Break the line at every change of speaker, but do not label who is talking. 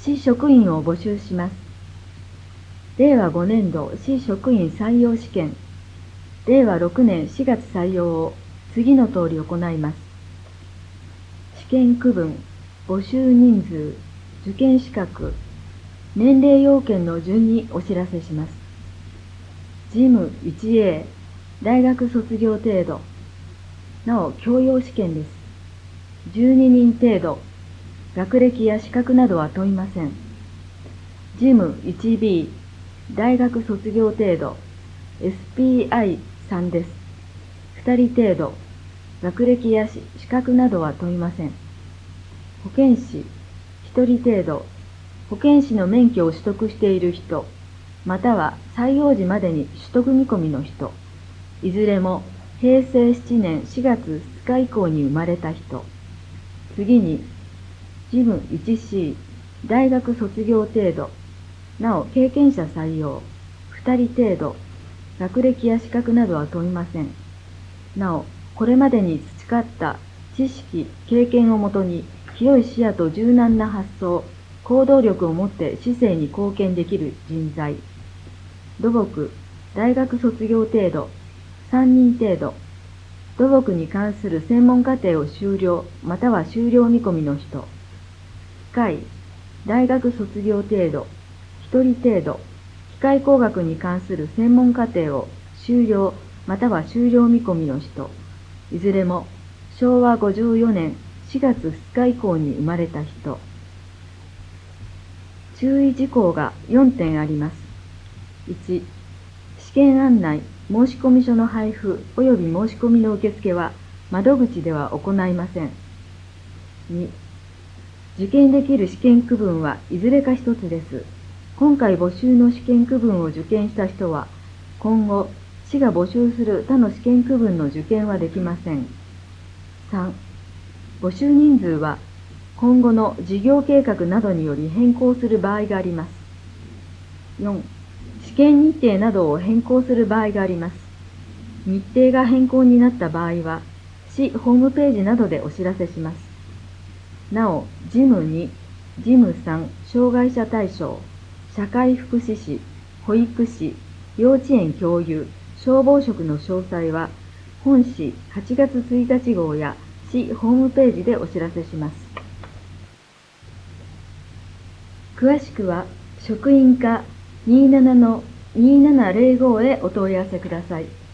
市職員を募集します。令和5年度市職員採用試験、令和6年4月採用を次の通り行います。試験区分、募集人数、受験資格、年齢要件の順にお知らせします。事務 1A、大学卒業程度。なお、教養試験です。12人程度。学歴や資格などは問いません。事務 1B、大学卒業程度。SPI3 です。2人程度。学歴や資格などは問いません。保健師1人程度。保健師の免許を取得している人、または採用時までに取得見込みの人、いずれも平成7年4月2日以降に生まれた人。次に、事務 1C、大学卒業程度、なお経験者採用、2人程度、学歴や資格などは問いません。なお、これまでに培った知識、経験をもとに、広い視野と柔軟な発想、行動力を持って市政に貢献できる人材。土木、大学卒業程度、3人程度。土木に関する専門課程を修了、または修了見込みの人。機械、大学卒業程度、1人程度。機械工学に関する専門課程を修了、または修了見込みの人。いずれも昭和54年4月2日以降に生まれた人。注意事項が4点あります。1、試験案内、申込書の配布及び申し込みの受付は窓口では行いません。2、受験できる試験区分はいずれか一つです。今回募集の試験区分を受験した人は、今後、市が募集する他の試験区分の受験はできません。3、募集人数は今後の事業計画などにより変更する場合があります。4、試験日程などを変更する場合があります。日程が変更になった場合は、市ホームページなどでお知らせします。なお、事務2、事務3、障害者対象、社会福祉士、保育士、幼稚園教諭、消防職の詳細は、本市8月1日号や市ホームページでお知らせします。詳しくは、職員課27-2705へお問い合わせください。